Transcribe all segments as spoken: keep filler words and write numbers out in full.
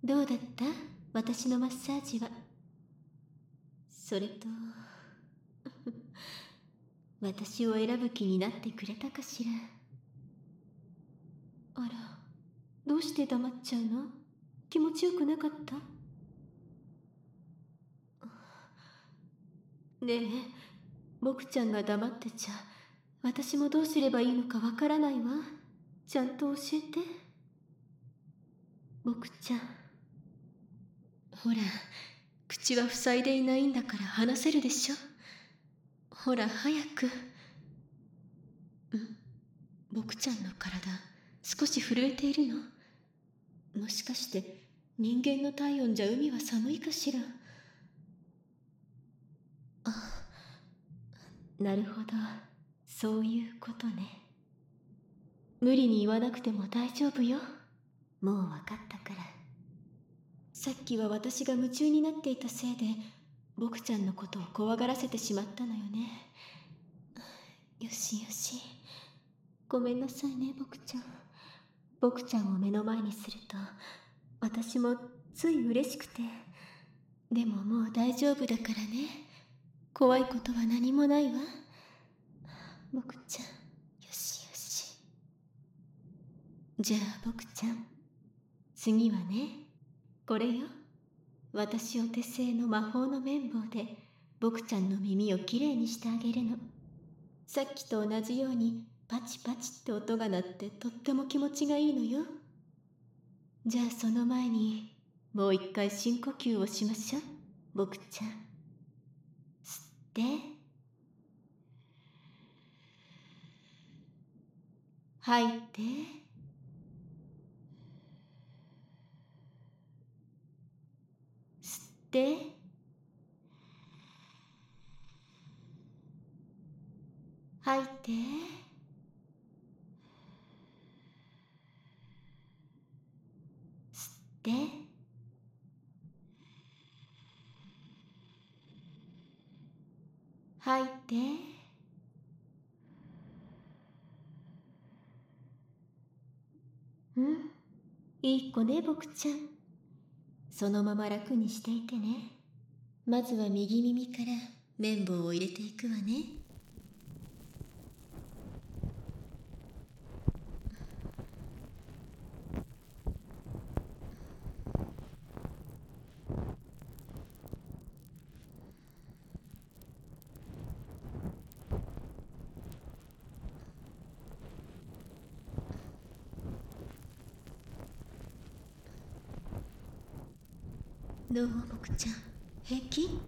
どうだった？私のマッサージは。それと私を選ぶ気になってくれたかしら。あら、どうして黙っちゃうの？気持ちよくなかった？ねえ、僕ちゃんが黙ってちゃ私もどうすればいいのかわからないわ。ちゃんと教えて。僕ちゃん、ほら、口は塞いでいないんだから話せるでしょ。ほら早く。ん、僕ちゃんの体少し震えているの？もしかして人間の体温じゃ海は寒いかしら。あ、なるほど、そういうことね。無理に言わなくても大丈夫よ。もう分かったから。さっきは私が夢中になっていたせいで僕ちゃんのことを怖がらせてしまったのよね。よしよし、ごめんなさいね僕ちゃん。僕ちゃんを目の前にすると私もつい嬉しくて。でももう大丈夫だからね。怖いことは何もないわ僕ちゃん。よしよし。じゃあ僕ちゃん、次はね、これよ。私お手製の魔法の綿棒で僕ちゃんの耳をきれいにしてあげるの。さっきと同じようにパチパチって音が鳴ってとっても気持ちがいいのよ。じゃあその前にもう一回深呼吸をしましょう僕ちゃん。吸って吐いて。吸って吐いて。吸って吐いて。うん、いい子ね僕ちゃん。そのまま楽にしていてね。まずは右耳から綿棒を入れていくわね。どう僕ちゃん、平気？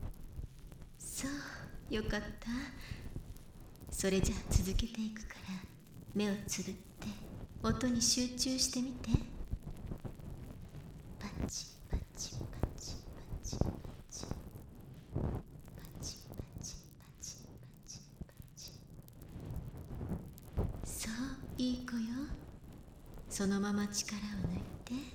そうよかった。それじゃあ続けていくから目をつぶって音に集中してみて。パチパチパチパチパチパチパチパチパチパチ。そういい子よ。そのまま力を抜いて。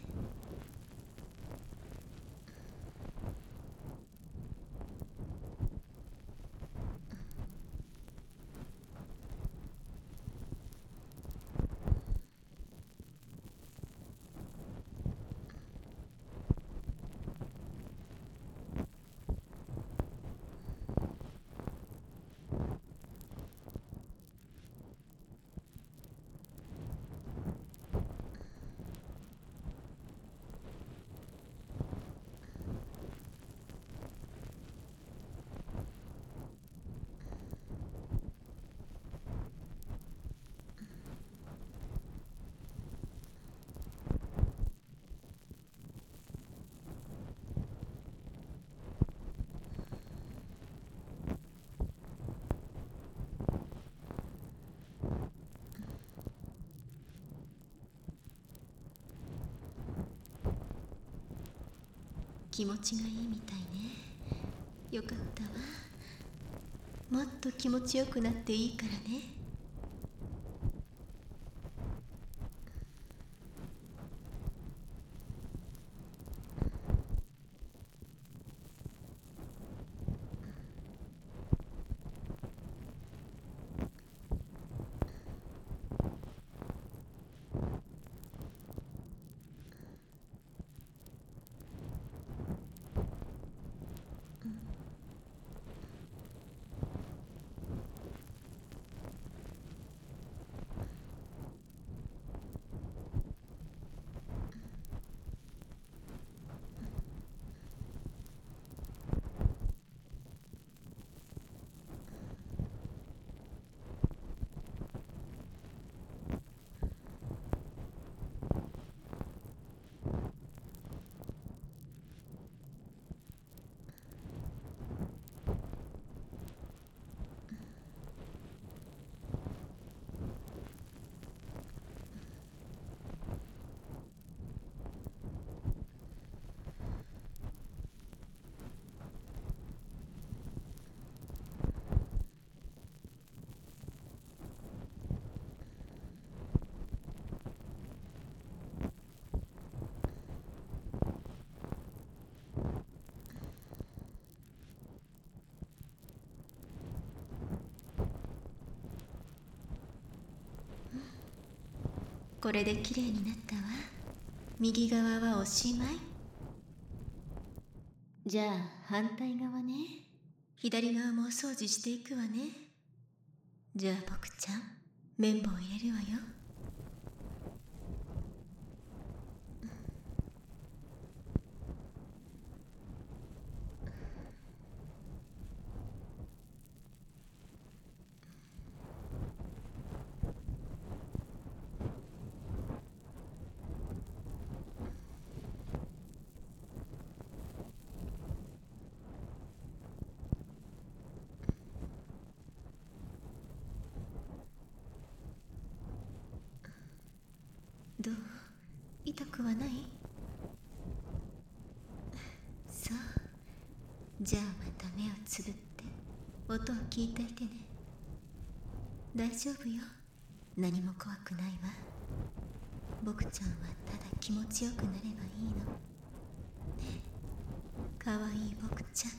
気持ちがいいみたいね。よかったわ。もっと気持ちよくなっていいからね。 これできれいになったわ。右側はおしまい。じゃあ反対側ね。左側もお掃除していくわね。じゃあ僕ちゃん、綿棒入れるわよ。どう？痛くはない？そう。じゃあまた目をつぶって音を聞いていてね。大丈夫よ。何も怖くないわ。僕ちゃんはただ気持ちよくなればいいの。ねえ、かわいい僕ちゃん。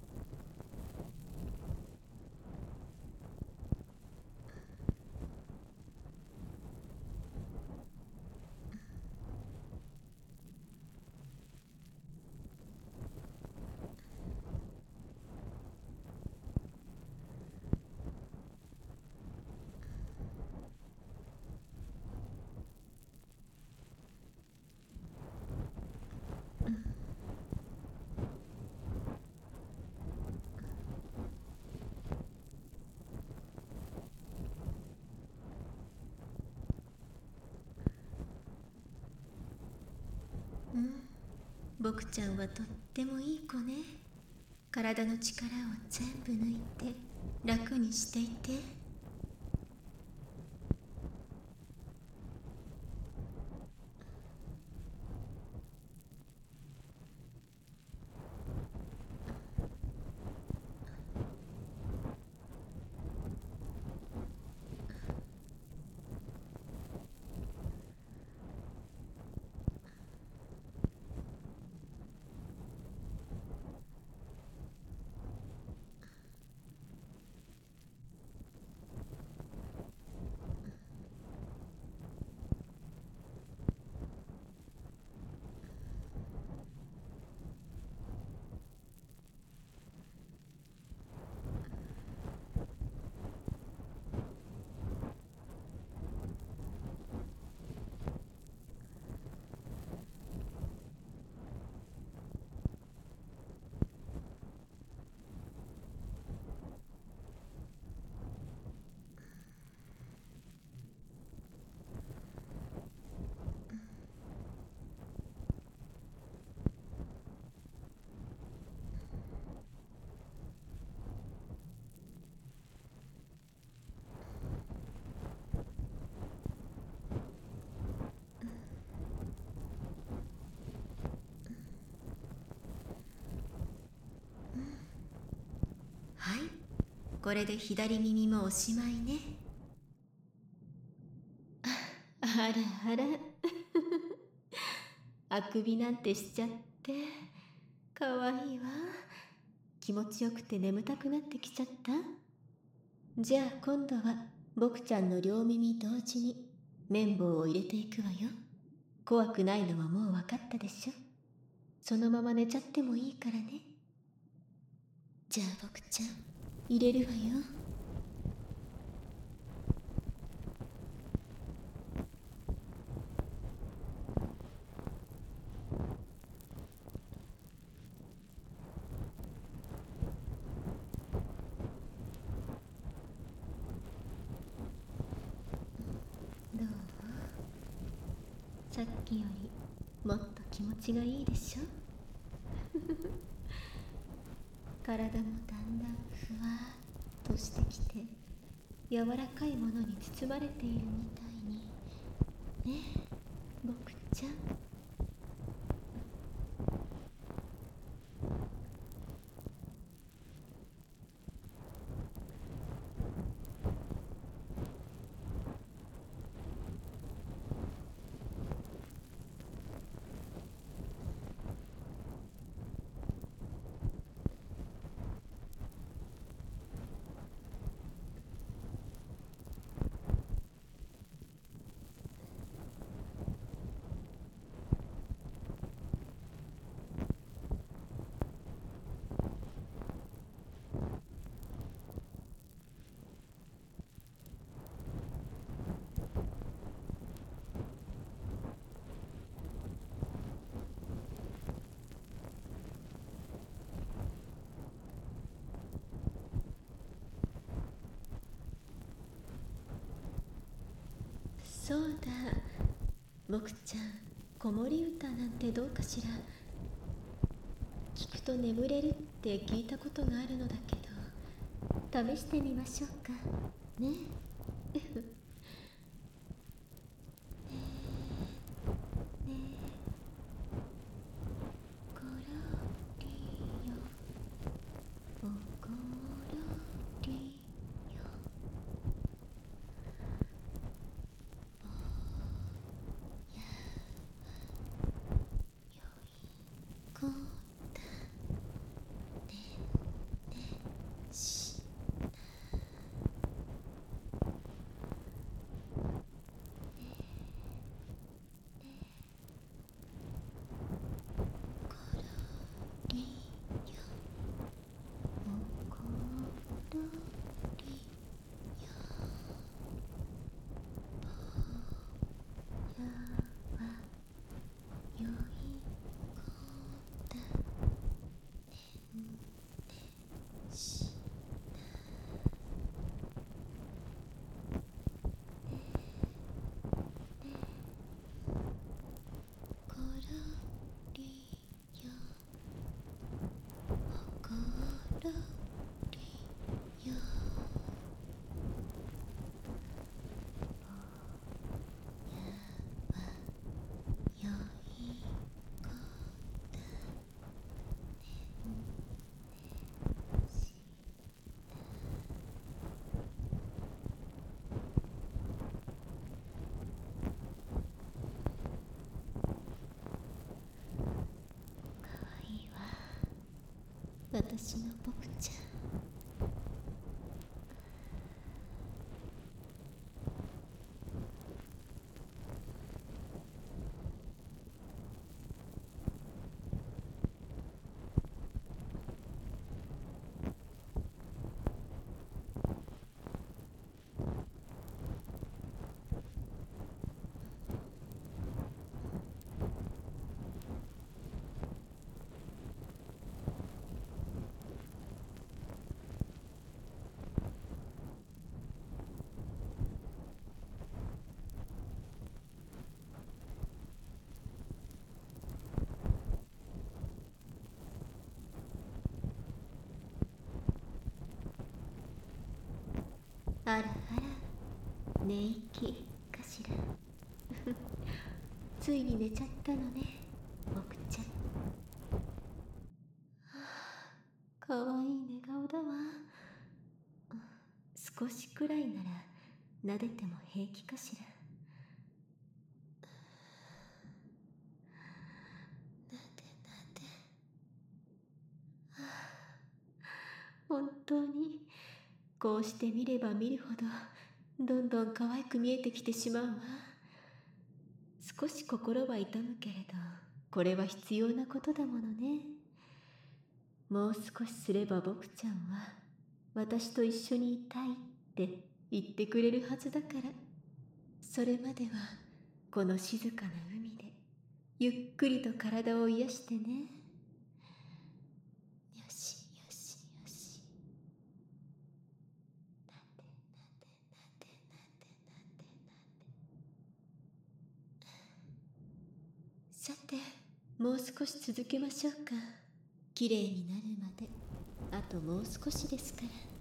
うん、僕ちゃんはとってもいい子ね。体の力を全部抜いて楽にしていて。はい、これで左耳もおしまいね。あらあらあくびなんてしちゃってかわいいわ。気持ちよくて眠たくなってきちゃった。じゃあ今度は僕ちゃんの両耳同時に綿棒を入れていくわよ。怖くないのはもう分かったでしょ。そのまま寝ちゃってもいいからね。じゃあ僕ちゃん入れるわよ。どう？さっきよりもっと気持ちがいいでしょ。体もだんだんふわっとしてきて柔らかいものに包まれているみたいにねえ僕ちゃん。 そうだ、僕ちゃん、子守歌なんてどうかしら。聞くと眠れるって聞いたことがあるのだけど、試してみましょうかね。ころりよ、おころりよ、おやよいこだねねしころりよ、おころりよ、ぼやはよいこだねんねしころりよ、おころりよ、ぼやはよいこだねんしかわいいわ、私の僕ちゃん。あらあら、寝息かしら。ついに寝ちゃったのね、僕ちゃん。かわいい寝顔だわ。少しくらいなら撫でても平気かしら。なでなで。本当にこうして見れば見るほどどんどん可愛く見えてきてしまうわ。少し心は痛むけれど、これは必要なことだものね。もう少しすれば僕ちゃんは私と一緒にいたいって言ってくれるはずだから、それまではこの静かな海でゆっくりと体を癒してね。よしよしよし。なでなでなでなでなでなで。さて、もう少し続けましょうか。きれいになるまであともう少しですから。